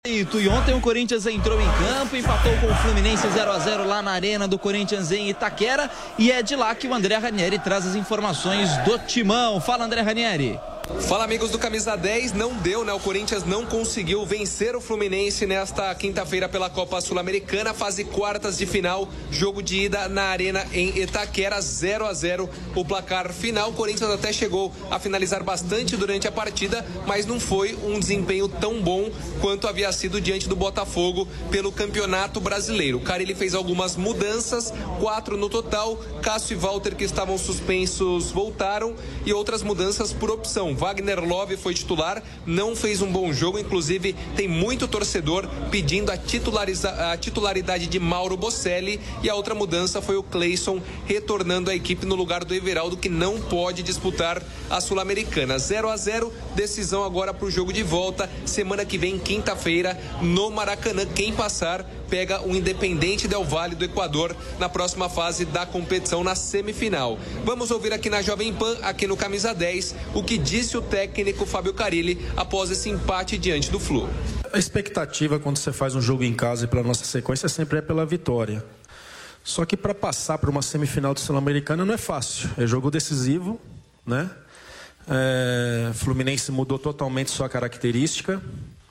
E ontem o Corinthians entrou em campo, empatou com o Fluminense 0-0 lá na arena do Corinthians em Itaquera, e é de lá que o André Ranieri traz as informações do Timão. Fala, André Ranieri. Fala, amigos do Camisa 10, não deu, né? O Corinthians não conseguiu vencer o Fluminense nesta quinta-feira pela Copa Sul-Americana, fase quartas de final, jogo de ida na arena em Itaquera, 0-0 o placar final. O Corinthians até chegou a finalizar bastante durante a partida, mas não foi um desempenho tão bom quanto havia sido diante do Botafogo pelo Campeonato Brasileiro. O Carille fez algumas mudanças, 4 no total. Cássio e Walter, que estavam suspensos, voltaram, e outras mudanças por opção. Wagner Love foi titular, não fez um bom jogo, inclusive tem muito torcedor pedindo a titularidade de Mauro Bocelli, e a outra mudança foi o Cleison retornando à equipe no lugar do Everaldo, que não pode disputar a Sul-Americana. 0-0, decisão agora para o jogo de volta, semana que vem, quinta-feira, no Maracanã. Quem passar pega o Independente Del Valle do Equador na próxima fase da competição, na semifinal. Vamos ouvir aqui na Jovem Pan, aqui no Camisa 10, o que disse o técnico Fábio Carille após esse empate diante do Flu. A expectativa quando você faz um jogo em casa e pela nossa sequência sempre é pela vitória. Só que para passar para uma semifinal de Sul-Americana não é fácil. É jogo decisivo, né? Fluminense mudou totalmente sua característica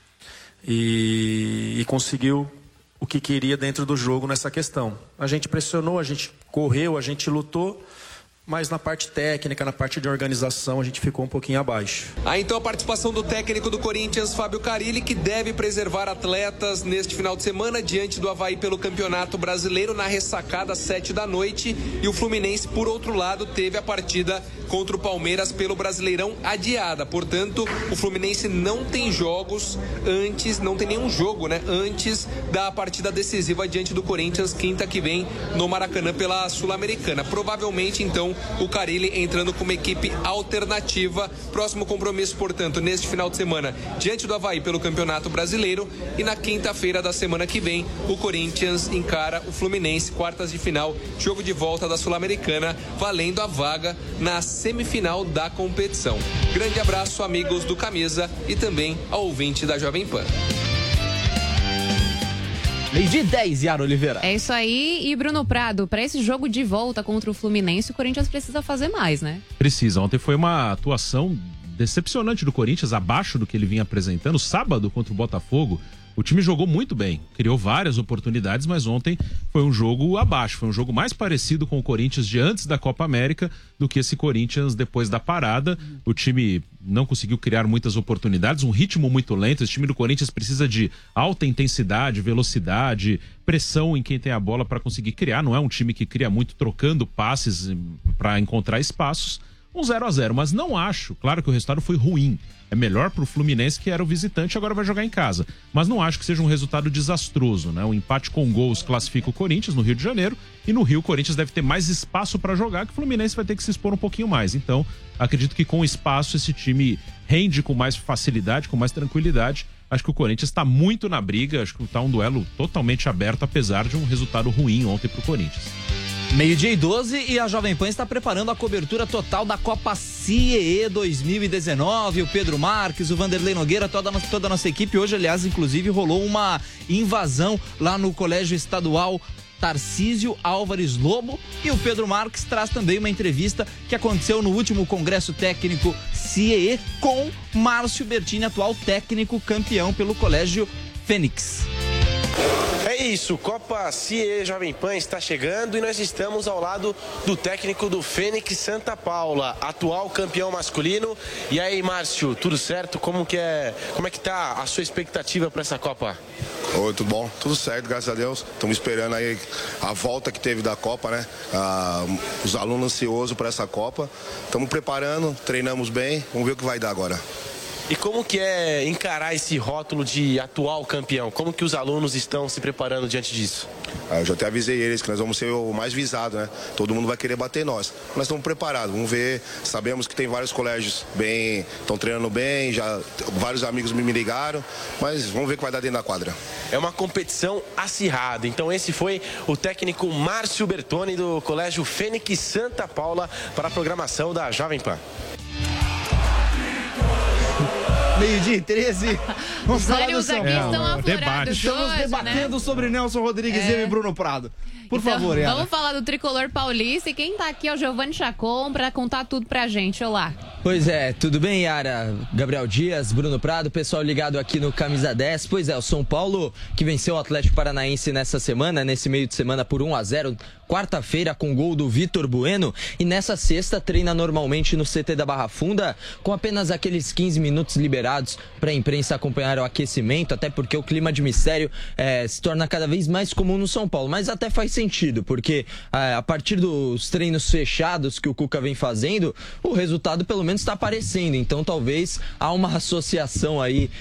e conseguiu o que queria dentro do jogo nessa questão. A gente pressionou, a gente correu, a gente lutou, mas na parte técnica, na parte de organização, a gente ficou um pouquinho abaixo. Então a participação do técnico do Corinthians, Fábio Carille, que deve preservar atletas neste final de semana diante do Avaí pelo Campeonato Brasileiro, na ressacada 7 da noite. E o Fluminense, por outro lado, teve a partida contra o Palmeiras pelo Brasileirão adiada. Portanto, o Fluminense não tem jogos antes, não tem nenhum jogo, né, antes da partida decisiva diante do Corinthians, quinta que vem, no Maracanã pela Sul-Americana. Provavelmente, então, o Carille entrando com uma equipe alternativa. Próximo compromisso, portanto, neste final de semana, diante do Avaí pelo Campeonato Brasileiro. E na quinta-feira da semana que vem, o Corinthians encara o Fluminense, quartas de final, jogo de volta da Sul-Americana, valendo a vaga na semifinal da competição. Grande abraço, amigos do Camisa, e também ao ouvinte da Jovem Pan. 12:10, Yara Oliveira. É isso aí. E Bruno Prado, para esse jogo de volta contra o Fluminense, o Corinthians precisa fazer mais, né? Precisa. Ontem foi uma atuação decepcionante do Corinthians, abaixo do que ele vinha apresentando. Sábado, contra o Botafogo, o time jogou muito bem, criou várias oportunidades, mas ontem foi um jogo abaixo, foi um jogo mais parecido com o Corinthians de antes da Copa América do que esse Corinthians depois da parada. O time não conseguiu criar muitas oportunidades, um ritmo muito lento. Esse time do Corinthians precisa de alta intensidade, velocidade, pressão em quem tem a bola para conseguir criar. Não é um time que cria muito trocando passes para encontrar espaços. Um 0-0, mas não acho, claro que o resultado foi ruim. É melhor pro Fluminense, que era o visitante, agora vai jogar em casa. Mas não acho que seja um resultado desastroso, né? O empate com gols classifica o Corinthians no Rio de Janeiro, e no Rio o Corinthians deve ter mais espaço para jogar, que o Fluminense vai ter que se expor um pouquinho mais. Então, acredito que com espaço esse time rende com mais facilidade, com mais tranquilidade. Acho que o Corinthians está muito na briga, acho que está um duelo totalmente aberto, apesar de um resultado ruim ontem pro Corinthians. 12:12, e a Jovem Pan está preparando a cobertura total da Copa CIEE 2019. O Pedro Marques, o Vanderlei Nogueira, toda a nossa equipe. Hoje, aliás, inclusive, rolou uma invasão lá no Colégio Estadual Tarcísio Álvares Lobo, e o Pedro Marques traz também uma entrevista que aconteceu no último Congresso Técnico CIEE com Márcio Bertini, atual técnico campeão pelo Colégio Fênix. É isso, Copa CIE Jovem Pan está chegando e nós estamos ao lado do técnico do Fênix Santa Paula, atual campeão masculino. E aí, Márcio, tudo certo? Como que tá a sua expectativa para essa Copa? Oi, tudo bom? Tudo certo, graças a Deus. Estamos esperando aí a volta que teve da Copa, né? Os alunos ansiosos para essa Copa. Estamos preparando, treinamos bem, vamos ver o que vai dar agora. E como que é encarar esse rótulo de atual campeão? Como que os alunos estão se preparando diante disso? Eu já até avisei eles que nós vamos ser o mais visado, né? Todo mundo vai querer bater nós. Nós estamos preparados, vamos ver. Sabemos que tem vários colégios bem, estão treinando bem, já vários amigos me ligaram, mas vamos ver o que vai dar dentro da quadra. É uma competição acirrada. Então esse foi o técnico Márcio Bertoni do Colégio Fênix Santa Paula para a programação da Jovem Pan. 12:13. Vamos Os falar do ânimos São aqui Paulo. estão aflorados Estamos hoje, debatendo né? sobre Nelson Rodrigues e Bruno Prado. Por Então, favor, Yara. vamos falar do tricolor paulista e quem tá aqui é o Giovanni Chacon pra contar tudo pra gente. Olá. Pois é, tudo bem, Yara? Gabriel Dias, Bruno Prado, pessoal ligado aqui no Camisa 10. Pois é, o São Paulo que venceu o Atlético Paranaense nessa semana, nesse meio de semana por 1-0, quarta-feira com gol do Vitor Bueno, e nessa sexta treina normalmente no CT da Barra Funda, com apenas aqueles 15 minutos liberados para a imprensa acompanhar o aquecimento, até porque o clima de mistério se torna cada vez mais comum no São Paulo, mas até faz sentido, porque a partir dos treinos fechados que o Cuca vem fazendo, o resultado pelo menos está aparecendo, então talvez há uma associação aí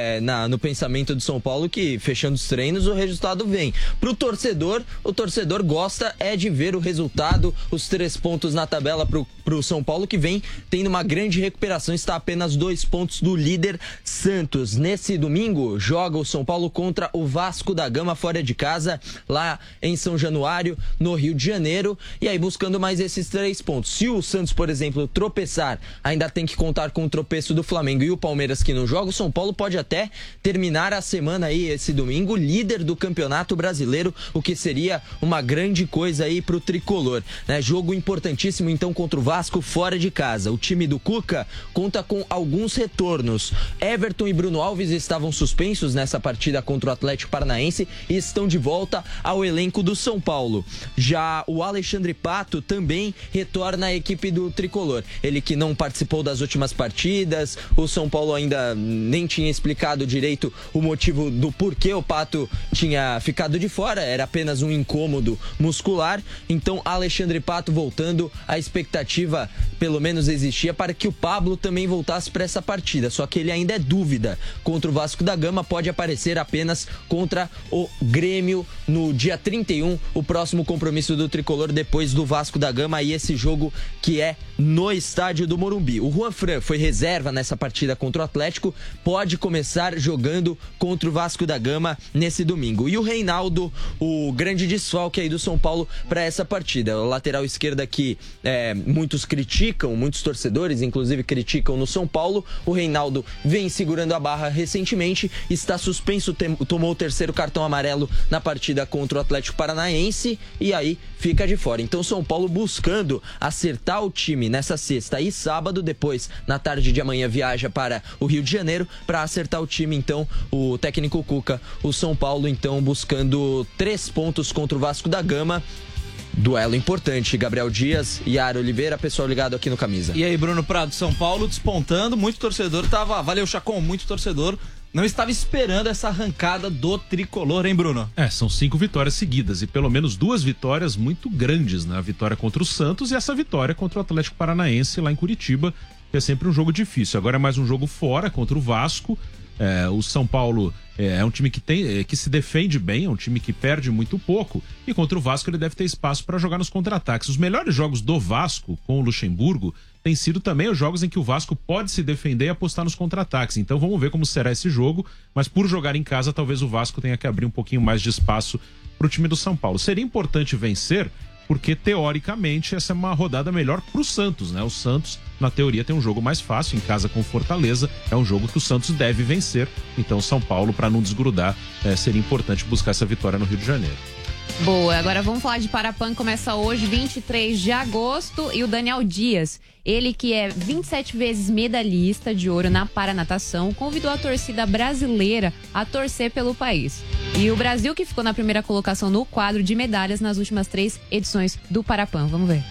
no pensamento do São Paulo que fechando os treinos o resultado vem. Para o torcedor gosta de ver o resultado, os 3 pontos na tabela pro São Paulo, que vem tendo uma grande recuperação, está a apenas 2 pontos do líder Santos. Nesse domingo, joga o São Paulo contra o Vasco da Gama fora de casa, lá em São Januário, no Rio de Janeiro, e aí buscando mais esses 3 pontos. Se o Santos, por exemplo, tropeçar, ainda tem que contar com o tropeço do Flamengo e o Palmeiras que não joga, o São Paulo pode até terminar a semana aí, esse domingo, líder do Campeonato Brasileiro, o que seria uma grande coisa aí pro tricolor, né? Jogo importantíssimo então contra o Vasco fora de casa. O time do Cuca conta com alguns retornos. Everton e Bruno Alves estavam suspensos nessa partida contra o Atlético Paranaense e estão de volta ao elenco do São Paulo. Já o Alexandre Pato também retorna à equipe do tricolor. Ele que não participou das últimas partidas, o São Paulo ainda nem tinha explicado direito o motivo do porquê o Pato tinha ficado de fora, era apenas um incômodo muscular. Então Alexandre Pato voltando, a expectativa pelo menos existia para que o Pablo também voltasse para essa partida, só que ele ainda é dúvida. Contra o Vasco da Gama pode aparecer apenas contra o Grêmio no dia 31, o próximo compromisso do tricolor depois do Vasco da Gama, e esse jogo que é no estádio do Morumbi. O Juan Fran foi reserva nessa partida contra o Atlético, pode começar jogando contra o Vasco da Gama nesse domingo. E o Reinaldo, o grande desfalque aí do São Paulo para essa partida. O lateral esquerda que muitos criticam, muitos torcedores inclusive criticam no São Paulo. O Reinaldo vem segurando a barra recentemente, está suspenso, tomou o 3º cartão amarelo na partida contra o Atlético Paranaense e aí fica de fora. Então São Paulo buscando acertar o time nessa sexta e sábado, depois na tarde de amanhã viaja para o Rio de Janeiro para acertar o time. Então o técnico Cuca, o São Paulo então buscando 3 pontos contra o Vasco da Gama. Duelo importante, Gabriel Dias e Yara Oliveira, pessoal ligado aqui no Camisa. E aí, Bruno Prado, São Paulo despontando, muito torcedor valeu, Chacon, muito torcedor não estava esperando essa arrancada do tricolor, hein, Bruno? São 5 vitórias seguidas e pelo menos 2 vitórias muito grandes, né? A vitória contra o Santos e essa vitória contra o Atlético Paranaense lá em Curitiba, que é sempre um jogo difícil. Agora é mais um jogo fora contra o Vasco. O São Paulo é um time que se defende bem, é um time que perde muito pouco, e contra o Vasco ele deve ter espaço para jogar nos contra-ataques. Os melhores jogos do Vasco com o Luxemburgo têm sido também os jogos em que o Vasco pode se defender e apostar nos contra-ataques. Então vamos ver como será esse jogo, mas por jogar em casa talvez o Vasco tenha que abrir um pouquinho mais de espaço para o time do São Paulo. Seria importante vencer, porque teoricamente essa é uma rodada melhor pro Santos, né? O Santos, na teoria, tem um jogo mais fácil em casa com o Fortaleza, é um jogo que o Santos deve vencer, então São Paulo, para não desgrudar, seria importante buscar essa vitória no Rio de Janeiro. Boa, agora vamos falar de Parapan, começa hoje, 23 de agosto, e o Daniel Dias, ele que é 27 vezes medalhista de ouro na paranatação, convidou a torcida brasileira a torcer pelo país. E o Brasil que ficou na primeira colocação no quadro de medalhas nas últimas 3 edições do Parapan, vamos ver.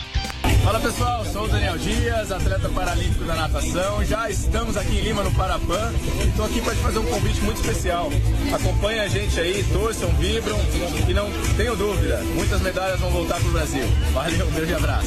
Fala pessoal, sou o Daniel Dias, atleta paralímpico da natação. Já estamos aqui em Lima no Parapan e estou aqui para te fazer um convite muito especial. Acompanhe a gente aí, torçam, vibram e não tenham dúvida, muitas medalhas vão voltar pro Brasil. Valeu, um beijo e abraço.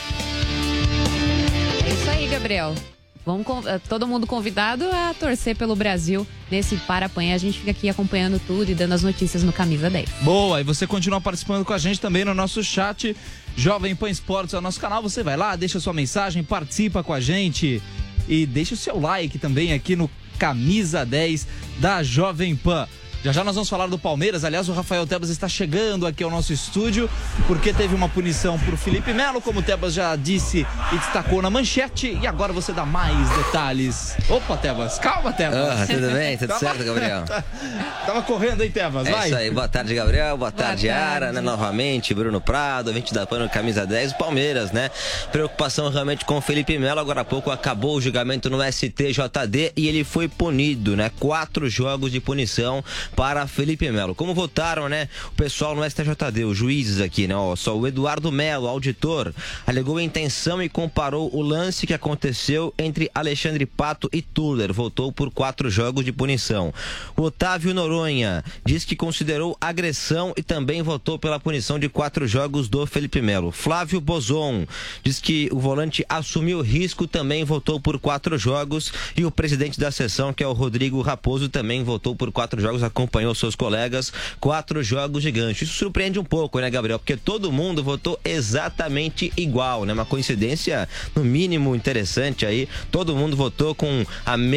É isso aí, Gabriel. Vamos todo mundo convidado a torcer pelo Brasil nesse Parapan. A gente fica aqui acompanhando tudo e dando as notícias no Camisa 10. Boa, e você continua participando com a gente também no nosso chat Jovem Pan Esportes, é o nosso canal. Você vai lá, deixa sua mensagem, participa com a gente e deixa o seu like também aqui no Camisa 10 da Jovem Pan. Já nós vamos falar do Palmeiras. Aliás, o Rafael Tebas está chegando aqui ao nosso estúdio porque teve uma punição por Felipe Melo, como o Tebas já disse e destacou na manchete. E agora você dá mais detalhes. Opa, Tebas. Calma, Tebas. Tudo bem? Tudo certo, Gabriel? Tava correndo, hein, Tebas? Vai. É isso aí. Boa tarde, Gabriel. Boa tarde, Yara, né? Novamente, Bruno Prado, 20 da Pano, camisa 10, o Palmeiras, né? Preocupação realmente com o Felipe Melo. Agora há pouco acabou o julgamento no STJD e ele foi punido, né? 4 jogos de punição para Felipe Melo. Como votaram, né? O pessoal no STJD, os juízes aqui, né? Ó, só o Eduardo Melo, auditor, alegou intenção e comparou o lance que aconteceu entre Alexandre Pato e Tuller. Votou por 4 jogos de punição. O Otávio Noronha diz que considerou agressão e também votou pela punição de 4 jogos do Felipe Melo. Flávio Bozon diz que o volante assumiu risco, também votou por 4 jogos. E o presidente da sessão, que é o Rodrigo Raposo, também votou por 4 jogos, acompanhou seus colegas, 4 jogos de gancho. Isso surpreende um pouco, né, Gabriel? Porque todo mundo votou exatamente igual, né? Uma coincidência, no mínimo, interessante aí. Todo mundo votou com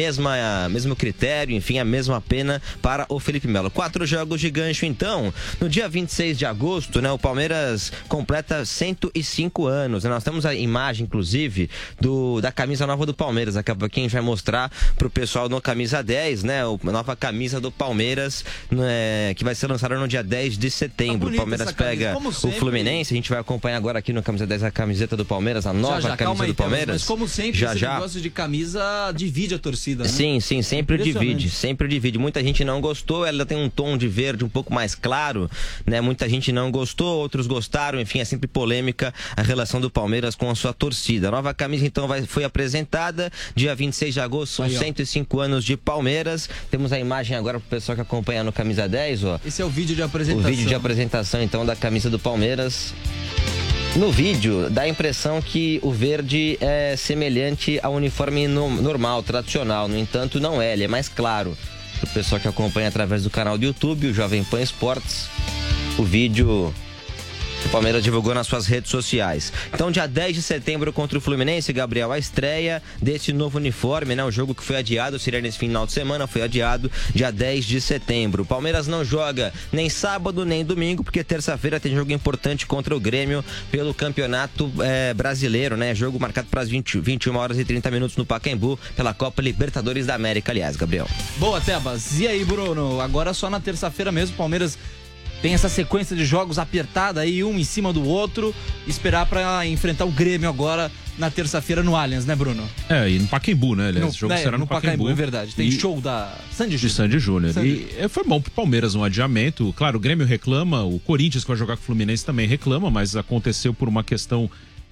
mesmo critério, enfim, a mesma pena para o Felipe Melo. 4 jogos de gancho, então. No dia 26 de agosto, né, o Palmeiras completa 105 anos. Nós temos a imagem, inclusive, da camisa nova do Palmeiras. Daqui a pouquinho a gente vai mostrar pro pessoal no camisa 10, né? A nova camisa do Palmeiras, né, que vai ser lançada no dia 10 de setembro. O Palmeiras pega o Fluminense. A gente vai acompanhar agora aqui no camisa 10 a camiseta do Palmeiras, a nova camisa do Palmeiras. Mas como sempre, esse negócio de camisa divide a torcida, né? Sim, sempre divide. Muita gente não gostou, ela tem um tom de verde um pouco mais claro, né? Muita gente não gostou, outros gostaram, enfim, é sempre polêmica a relação do Palmeiras com a sua torcida. A nova camisa, então, foi apresentada dia 26 de agosto, são 105 anos de Palmeiras. Temos a imagem agora pro pessoal que acompanha no camisa 10, ó. Esse é o vídeo de apresentação. O vídeo de apresentação, então, da camisa do Palmeiras. No vídeo, dá a impressão que o verde é semelhante ao uniforme normal, tradicional. No entanto, não é, ele é mais claro. Para o pessoal que acompanha através do canal do YouTube, o Jovem Pan Esportes, o vídeo que o Palmeiras divulgou nas suas redes sociais. Então, dia 10 de setembro contra o Fluminense, Gabriel, a estreia desse novo uniforme, né? O jogo que foi adiado, seria nesse final de semana, foi adiado dia 10 de setembro. O Palmeiras não joga nem sábado, nem domingo, porque terça-feira tem jogo importante contra o Grêmio pelo Campeonato Brasileiro, né? Jogo marcado para as 21 horas e 30 minutos no Pacaembu, pela Copa Libertadores da América, aliás, Gabriel. Boa, Tebas. E aí, Bruno? Agora só na terça-feira mesmo, o Palmeiras tem essa sequência de jogos apertada aí, um em cima do outro, esperar para enfrentar o Grêmio agora na terça-feira no Allianz, né, Bruno? E no Pacaembu, né? Aliás, esse jogo será no Pacaembu. É verdade. Tem show da Sandy Júnior. De Sandy Júnior. E foi bom pro Palmeiras um adiamento. Claro, o Grêmio reclama, o Corinthians, que vai jogar com o Fluminense, também reclama, mas aconteceu por uma questão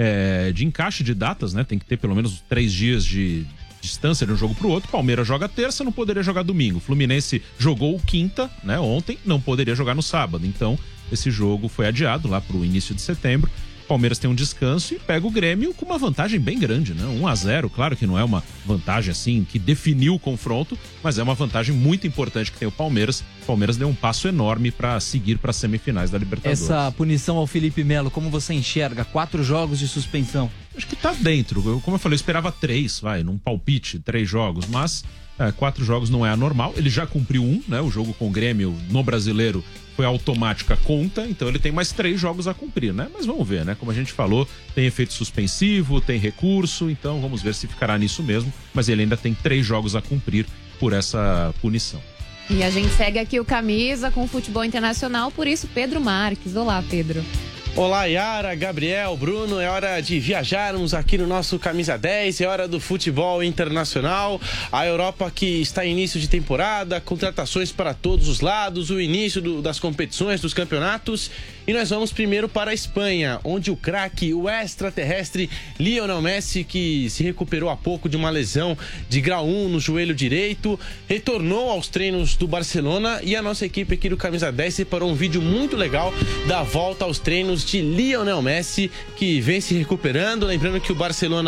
de encaixe de datas, né? Tem que ter pelo menos 3 dias de distância de um jogo pro outro. Palmeiras joga terça, não poderia jogar domingo. Fluminense jogou quinta, né, ontem, não poderia jogar no sábado. Então, esse jogo foi adiado lá pro início de setembro. Palmeiras tem um descanso e pega o Grêmio com uma vantagem bem grande, né? 1-0, claro que não é uma vantagem assim que definiu o confronto, mas é uma vantagem muito importante que tem o Palmeiras. O Palmeiras deu um passo enorme para seguir para as semifinais da Libertadores. Essa punição ao Felipe Melo, como você enxerga? 4 jogos de suspensão. Acho que tá dentro. Como eu falei, eu esperava 3, num palpite, 3 jogos, mas 4 jogos não é anormal. Ele já cumpriu 1, né? O jogo com o Grêmio no Brasileiro foi automática conta, então ele tem mais 3 jogos a cumprir, né? Mas vamos ver, né? Como a gente falou, tem efeito suspensivo, tem recurso, então vamos ver se ficará nisso mesmo, mas ele ainda tem 3 jogos a cumprir por essa punição. E a gente segue aqui o Camisa com o futebol internacional, por isso Pedro Marques. Olá, Pedro. Olá, Yara, Gabriel, Bruno, é hora de viajarmos aqui no nosso Camisa 10, é hora do futebol internacional, a Europa que está em início de temporada, contratações para todos os lados, o início das competições, dos campeonatos, e nós vamos primeiro para a Espanha, onde o craque, o extraterrestre Lionel Messi, que se recuperou há pouco de uma lesão de grau 1 no joelho direito, retornou aos treinos do Barcelona, e a nossa equipe aqui do Camisa 10 separou um vídeo muito legal da volta aos treinos de Lionel Messi, que vem se recuperando. Lembrando que o Barcelona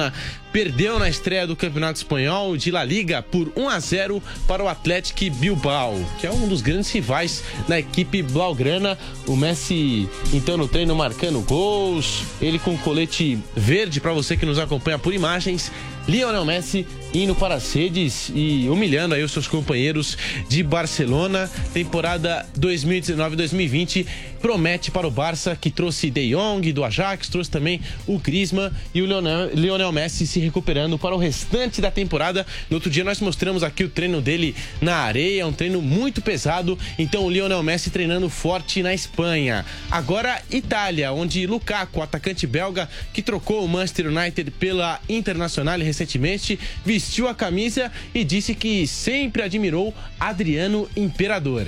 perdeu na estreia do Campeonato Espanhol de La Liga por 1-0 para o Athletic Bilbao, que é um dos grandes rivais da equipe blaugrana. O Messi, então, no treino marcando gols, ele com colete verde, para você que nos acompanha por imagens. Lionel Messi indo para as redes e humilhando aí os seus companheiros de Barcelona. Temporada 2019-2020 promete para o Barça, que trouxe De Jong do Ajax, trouxe também o Griezmann, e o Lionel Messi se recuperando para o restante da temporada. No outro dia nós mostramos aqui o treino dele na areia, um treino muito pesado. Então o Lionel Messi treinando forte na Espanha. Agora Itália, onde Lukaku, atacante belga que trocou o Manchester United pela Internazionale recentemente, vestiu a camisa e disse que sempre admirou Adriano Imperador.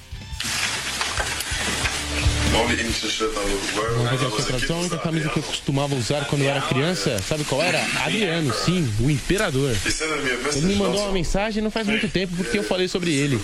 A única camisa que eu costumava usar quando eu era criança, sabe qual era? Adriano, sim, o Imperador. Ele me mandou uma mensagem não faz muito tempo porque eu falei sobre ele.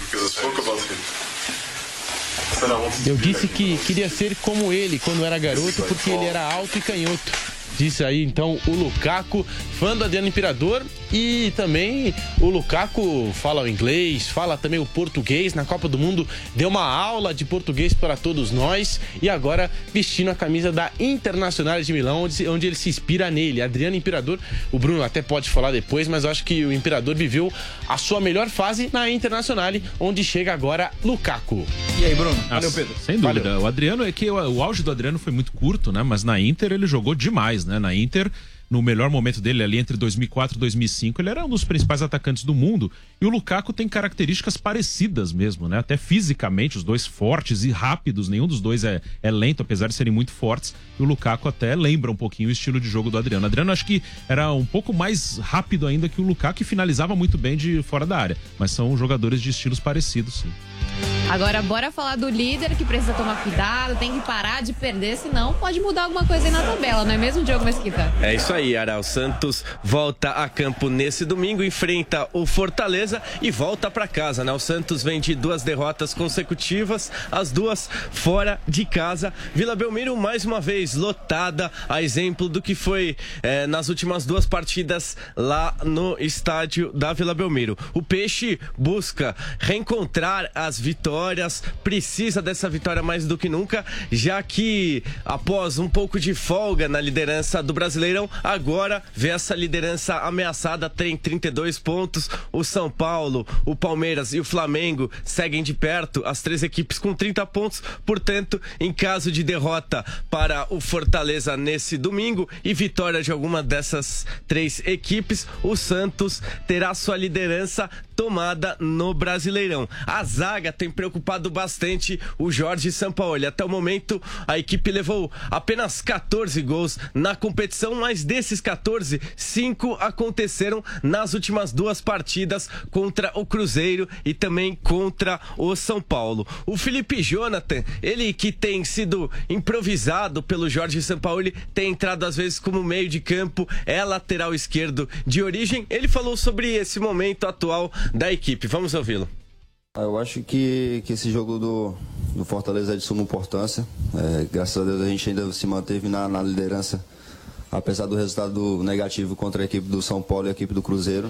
Eu disse que queria ser como ele quando era garoto porque ele era alto e canhoto. Disse aí então o Lukaku, fã do Adriano Imperador. E também o Lukaku fala o inglês, fala também o português. Na Copa do Mundo deu uma aula de português para todos nós. E agora vestindo a camisa da Internazionale de Milão, onde ele se inspira nele, Adriano Imperador. O Bruno até pode falar depois, mas eu acho que o Imperador viveu a sua melhor fase na Internazionale, onde chega agora Lukaku. E aí, Bruno? Valeu, Pedro. Sem dúvida. Valeu. O Adriano, é que o auge do Adriano foi muito curto, né? Mas na Inter ele jogou demais, né? Na Inter, no melhor momento dele ali entre 2004 e 2005, ele era um dos principais atacantes do mundo. E o Lukaku tem características parecidas mesmo, né? Até fisicamente, os dois fortes e rápidos. Nenhum dos dois é lento, apesar de serem muito fortes. E o Lukaku até lembra um pouquinho o estilo de jogo do Adriano. O Adriano acho que era um pouco mais rápido ainda que o Lukaku, e finalizava muito bem de fora da área. Mas são jogadores de estilos parecidos, sim. Agora, bora falar do líder, que precisa tomar cuidado, tem que parar de perder, senão pode mudar alguma coisa aí na tabela, não é mesmo, Diogo Mesquita? É isso aí, Ara. O Santos volta a campo nesse domingo, enfrenta o Fortaleza e volta para casa, né? O Santos vem de 2 derrotas consecutivas, as 2 fora de casa. Vila Belmiro, mais uma vez, lotada, a exemplo do que foi nas últimas 2 partidas lá no estádio da Vila Belmiro. O Peixe busca reencontrar as vitórias, precisa dessa vitória mais do que nunca, já que após um pouco de folga na liderança do Brasileirão, agora vê essa liderança ameaçada, tem 32 pontos. O São Paulo, o Palmeiras e o Flamengo seguem de perto, as 3 equipes com 30 pontos, portanto, em caso de derrota para o Fortaleza nesse domingo e vitória de alguma dessas 3 equipes, o Santos terá sua liderança tomada no Brasileirão. A zaga tem preocupado bastante o Jorge Sampaoli. Até o momento, a equipe levou apenas 14 gols na competição, mas desses 14, 5 aconteceram nas últimas 2 partidas contra o Cruzeiro e também contra o São Paulo. O Felipe Jonathan, ele que tem sido improvisado pelo Jorge Sampaoli, tem entrado às vezes como meio de campo, é lateral esquerdo de origem. Ele falou sobre esse momento atual da equipe. Vamos ouvi-lo. Eu acho que esse jogo do Fortaleza é de suma importância. Graças a Deus a gente ainda se manteve na liderança, apesar do resultado negativo contra a equipe do São Paulo e a equipe do Cruzeiro.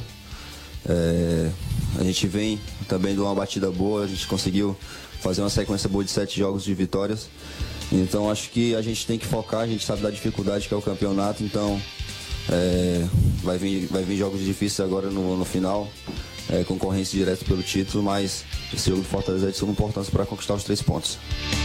A gente vem também de uma batida boa, a gente conseguiu fazer uma sequência boa de 7 jogos de vitórias. Então acho que a gente tem que focar, a gente sabe da dificuldade que é o campeonato, então vai vir jogos difíceis agora no final. Concorrência direta pelo título, mas esse jogo do Fortaleza é de suma importância para conquistar os 3 pontos.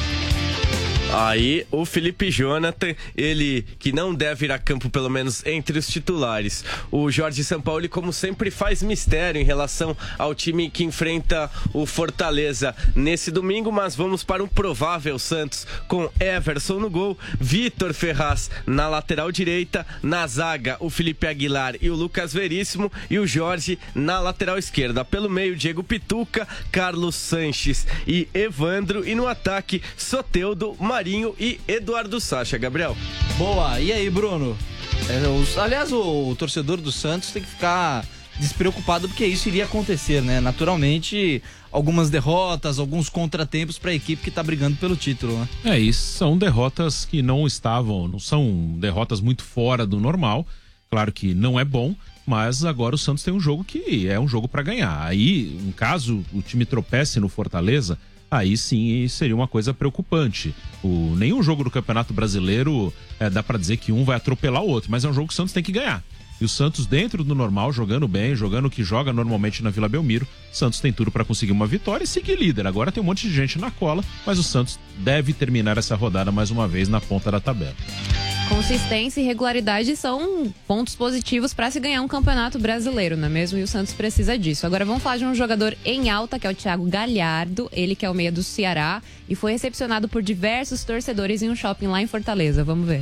Aí o Felipe Jonathan, ele que não deve ir a campo pelo menos entre os titulares. O Jorge Sampaoli, como sempre, faz mistério em relação ao time que enfrenta o Fortaleza nesse domingo, mas vamos para um provável Santos com Everson no gol, Vitor Ferraz na lateral direita, na zaga o Felipe Aguilar e o Lucas Veríssimo, e o Jorge na lateral esquerda. Pelo meio, Diego Pituca, Carlos Sanches e Evandro, e no ataque, Soteldo, Marinho e Eduardo Sacha. Gabriel. Boa, e aí, Bruno? Aliás, o torcedor do Santos tem que ficar despreocupado, porque isso iria acontecer, né? Naturalmente, algumas derrotas, alguns contratempos para a equipe que está brigando pelo título, né? E são derrotas que não são derrotas muito fora do normal. Claro que não é bom, mas agora o Santos tem um jogo que é um jogo para ganhar. Aí, em caso o time tropece no Fortaleza, aí sim seria uma coisa preocupante. Nenhum jogo do Campeonato Brasileiro dá para dizer que um vai atropelar o outro, mas é um jogo que o Santos tem que ganhar. E o Santos, dentro do normal, jogando bem, jogando o que joga normalmente na Vila Belmiro, o Santos tem tudo para conseguir uma vitória e seguir líder. Agora tem um monte de gente na cola, mas o Santos deve terminar essa rodada mais uma vez na ponta da tabela. Consistência e regularidade são pontos positivos para se ganhar um campeonato brasileiro, não é mesmo? E o Santos precisa disso. Agora vamos falar de um jogador em alta, que é o Thiago Galhardo, ele que é o meia do Ceará e foi recepcionado por diversos torcedores em um shopping lá em Fortaleza. Vamos ver.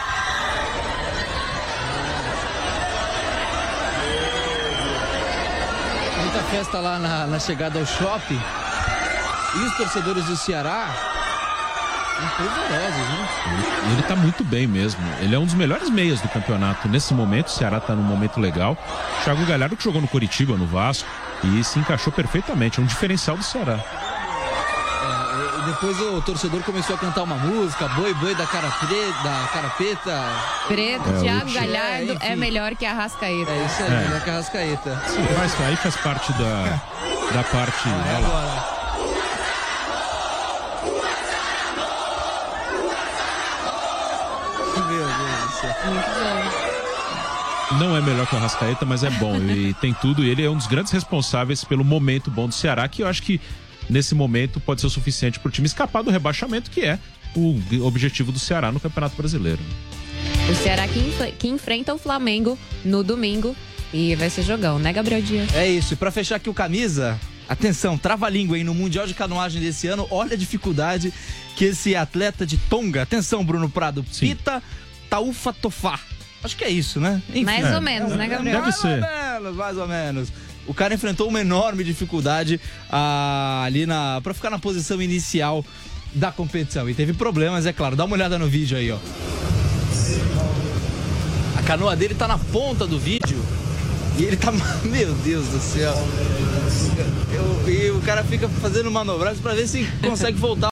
Muita festa lá na chegada ao shopping. E os torcedores do Ceará fervorosos, né? Ele tá muito bem mesmo. Ele é um dos melhores meias do campeonato. Nesse momento, o Ceará tá num momento legal. Thiago Galhardo que jogou no Coritiba, no Vasco, e se encaixou perfeitamente. É um diferencial do Ceará. Depois o torcedor começou a cantar uma música, Boi Boi da Carapeta. Preto, Thiago Galhardo é melhor que a Arrascaeta. É isso aí, melhor que a Arrascaeta. Sim, aí faz parte da parte... Agora. Meu Deus do céu. Muito bom. Não é melhor que o Arrascaeta, mas é bom. E tem tudo. E ele é um dos grandes responsáveis pelo momento bom do Ceará, que eu acho que nesse momento pode ser o suficiente para o time escapar do rebaixamento, que é o objetivo do Ceará no Campeonato Brasileiro. O Ceará que enfrenta o Flamengo no domingo e vai ser jogão, né, Gabriel Dias? É isso. E para fechar aqui o camisa, atenção, trava-língua aí no Mundial de Canoagem desse ano. Olha a dificuldade que esse atleta de Tonga, atenção, Bruno Prado, Pita Taufa Tofá. Acho que é isso, né? Enfim, mais ou menos, né, Gabriel? Deve ser. Mais ou menos. O cara enfrentou uma enorme dificuldade ali pra ficar na posição inicial da competição. E teve problemas, é claro. Dá uma olhada no vídeo aí, ó. A canoa dele tá na ponta do vídeo e ele tá... Meu Deus do céu. E o cara fica fazendo manobraço pra ver se consegue voltar.